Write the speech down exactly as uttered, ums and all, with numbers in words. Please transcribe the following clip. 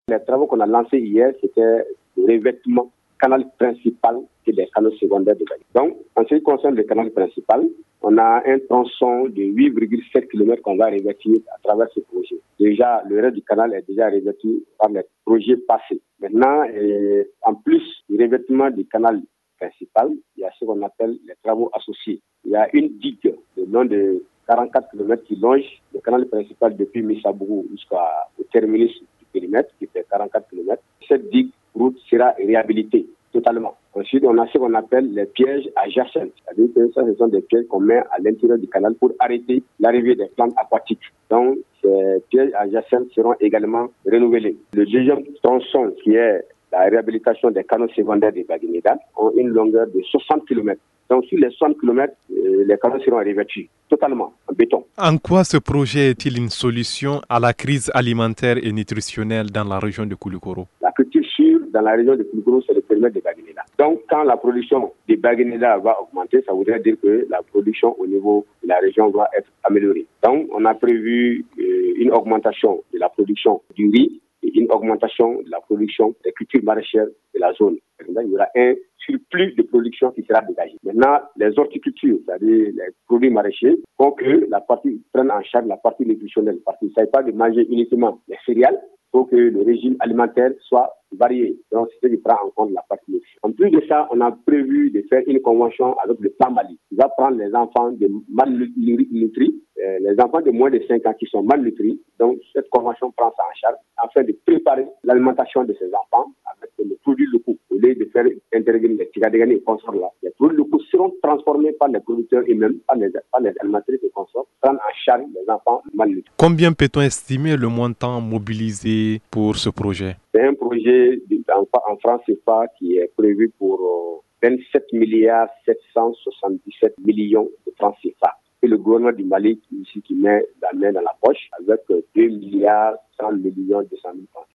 Les travaux qu'on a lancés hier, c'était le revêtement canal principal et des canaux secondaires de Bagué. Donc, en ce qui concerne le canal principal, on a un tronçon de huit virgule sept kilomètres qu'on va revêtir à travers ce projet. Déjà, le reste du canal est déjà revêtu par les projets passés. Maintenant, et en plus du revêtement du canal principal, il y a ce qu'on appelle les travaux associés. Il y a une digue de long de quarante-quatre kilomètres qui longe le canal principal depuis Missabourou jusqu'au terminus du périmètre, qui fait quarante-quatre kilomètres. Cette digue route sera réhabilitée totalement. Ensuite, on a ce qu'on appelle les pièges adjacents. C'est-à-dire que ça, ce sont des pièges qu'on met à l'intérieur du canal pour arrêter l'arrivée des plantes aquatiques. Donc, ces pièges adjacents seront également renouvelés. Le deuxième tronçon, qui est la réhabilitation des canaux secondaires de Bagué-Médane, ont une longueur de soixante kilomètres. Donc, sur les soixante kilomètres, euh, les canaux seront revêtus totalement en béton. En quoi ce projet est-il une solution à la crise alimentaire et nutritionnelle dans la région de Koulikoro? La culture sûre dans la région de Koulikoro, c'est le périmètre de Bagué-Médane. Donc, quand la production de Bagué-Médane va augmenter, ça voudrait dire que la production au niveau de la région va être améliorée. Donc, on a prévu euh, une augmentation de la production du riz et une augmentation de la production des cultures maraîchères de la zone. Il y aura un surplus de production qui sera dégagé. Maintenant, les horticultures, c'est-à-dire les produits maraîchers, font que la partie prenne en charge la partie nutritionnelle. Parce qu'il ne s'agit pas de manger uniquement les céréales, il faut que le régime alimentaire soit varié. Donc, c'est ce qui prend en compte la partie nutritionnelle. En plus de ça, on a prévu de faire une convention avec le plan Mali. Il va prendre les enfants de malnutris, euh, les enfants de moins de cinq ans qui sont malnutris. Donc, cette convention prend ça en charge afin de préparer l'alimentation de ces enfants avec les produits locaux. Au lieu de faire intervenir les tigadégani et consorts là, les produits locaux seront transformés par les producteurs eux-mêmes, par les, par les animatrices et consorts, prendre en charge les enfants malnutris. Combien peut-on estimer le montant mobilisé pour ce projet? C'est un projet en, en francs C F A qui est prévu pour vingt-sept milliards sept cent soixante-dix-sept millions de francs C F A. Et le gouvernement du Mali qui, ici, qui met la main dans la poche avec deux milliards cent millions deux cent mille francs.